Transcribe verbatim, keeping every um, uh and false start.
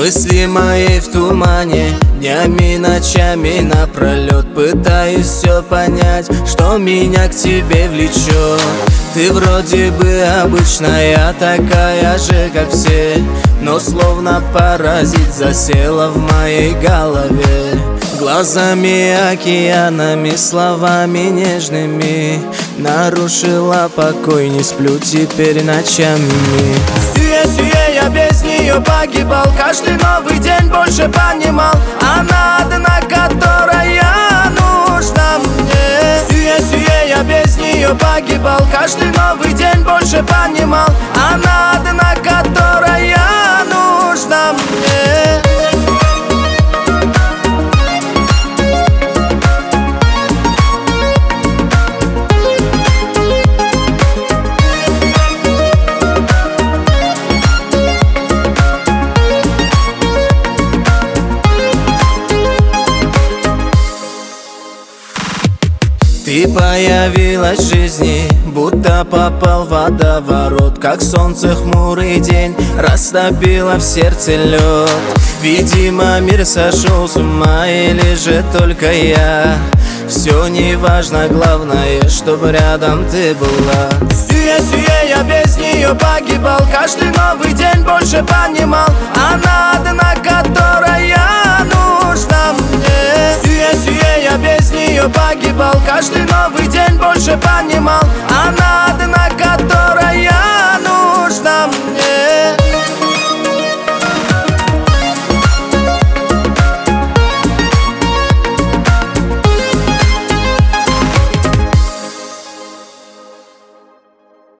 Мысли мои в тумане, днями, ночами напролет пытаюсь все понять, что меня к тебе влечет. Ты вроде бы обычная, такая же, как все, но словно паразит засела в моей голове. Глазами, океанами, словами нежными нарушила покой, не сплю теперь ночами. Сюе-сюе, я без нее погибал, каждый новый день больше понимал, она одна, которая нужна мне. Сюе-сюе, я без нее погибал, каждый новый день больше понимал, она одна, которая нужна мне. Ты появилась в жизни, будто попал в водоворот, как солнце хмурый день растопило в сердце лед. Видимо, мир сошел с ума, или же только я. Все не важно, главное, чтобы рядом ты была. Сюе-сюе, я без нее погибал, каждый новый день больше понимал, она одна, которая нужна мне. Сюе-сюе, я без нее погибал, каждый новый день больше понимал, она